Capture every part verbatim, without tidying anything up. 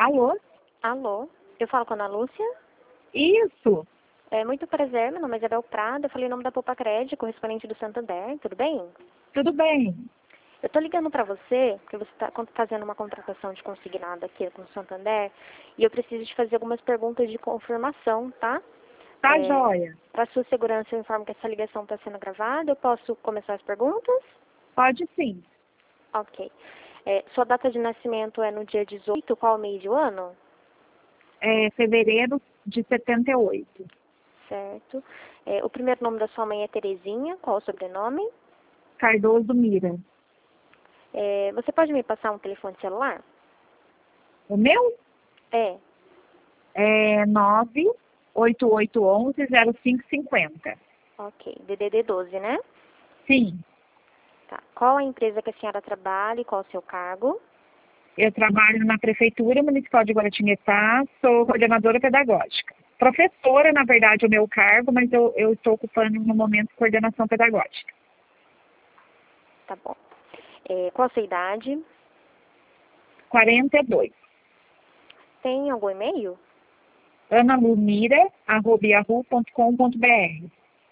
Alô? Alô, eu falo com a Ana Lúcia? Isso. É, muito prazer, meu nome é Isabel Prado, eu falei em nome da Poupa Crédito, correspondente do Santander, tudo bem? Tudo bem. Eu tô ligando pra você, porque você está fazendo uma contratação de consignado aqui com o Santander, e eu preciso de fazer algumas perguntas de confirmação, tá? Tá É, joia. Para sua segurança, eu informo que essa ligação está sendo gravada, eu posso começar as perguntas? Pode sim. Ok. É, sua data de nascimento é no dia dezoito, qual mês do ano? É fevereiro de setenta e oito. Certo. É, o primeiro nome da sua mãe é Terezinha, qual o sobrenome? Cardoso Mira. É, você pode me passar um telefone celular? O meu É. é nove oito oito um um zero cinco cinco zero. Ok. D D D doze, né? Sim. Tá. Qual a empresa que a senhora trabalha e qual o seu cargo? Eu trabalho na Prefeitura Municipal de Guaratinguetá, sou coordenadora pedagógica. Professora, na verdade, é o meu cargo, mas eu, eu estou ocupando no momento coordenação pedagógica. Tá bom. É, qual a sua idade? quarenta e dois. Tem algum e-mail? analumira arroba yahoo ponto com ponto br.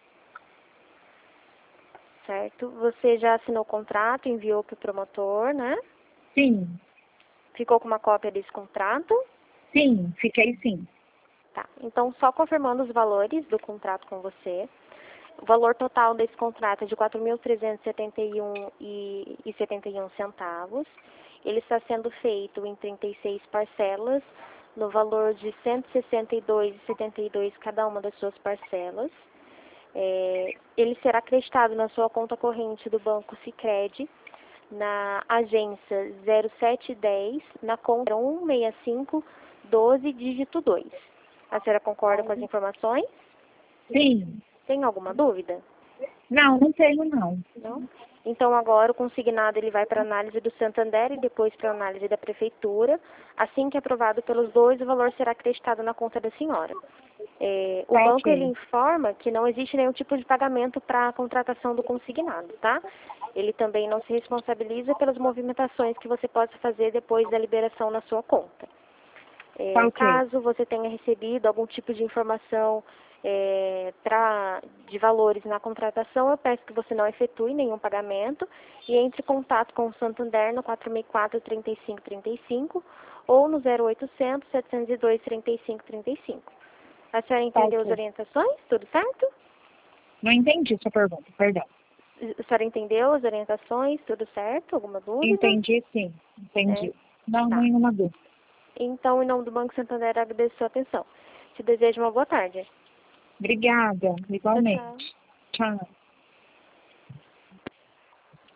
Certo. Você já assinou o contrato, enviou para o promotor, né? Sim, Ficou com uma cópia desse contrato? sim, fiquei sim. Tá. Então, só confirmando os valores do contrato com você. O valor total desse contrato é de quatro mil trezentos e setenta e um reais e setenta e um centavos. Ele está sendo feito em trinta e seis parcelas, no valor de cento e sessenta e dois reais e setenta e dois centavos cada uma das suas parcelas. É, ele será acreditado na sua conta corrente do Banco Sicredi, na agência zero sete dez, na conta um seis cinco doze, dígito dois. A senhora concorda com as informações? Sim. Tem alguma dúvida? Não, não tenho não. Não? Então agora o consignado ele vai para análise do Santander e depois para análise da Prefeitura. Assim que aprovado pelos dois, o valor será acreditado na conta da senhora. É, o Tá banco ele ok. informa que não existe nenhum tipo de pagamento para a contratação do consignado, tá? Ele também não se responsabiliza pelas movimentações que você possa fazer depois da liberação na sua conta. Tá É, ok. caso você tenha recebido algum tipo de informação é, pra, de valores na contratação, eu peço que você não efetue nenhum pagamento e entre em contato com o Santander no quatro seis quatro, três cinco três cinco ou no zero oitocentos, setecentos e dois, trinta e cinco trinta e cinco. A senhora Tá entendeu as ok. orientações? Tudo certo? Não entendi sua pergunta, perdão. A senhora entendeu as orientações? Tudo certo? Alguma dúvida? Entendi sim, É, entendi. Não, tá. nenhuma dúvida. Então, em nome do Banco Santander, agradeço a sua atenção. Te desejo uma boa tarde. Obrigada, Tchau, tchau. igualmente. Tchau.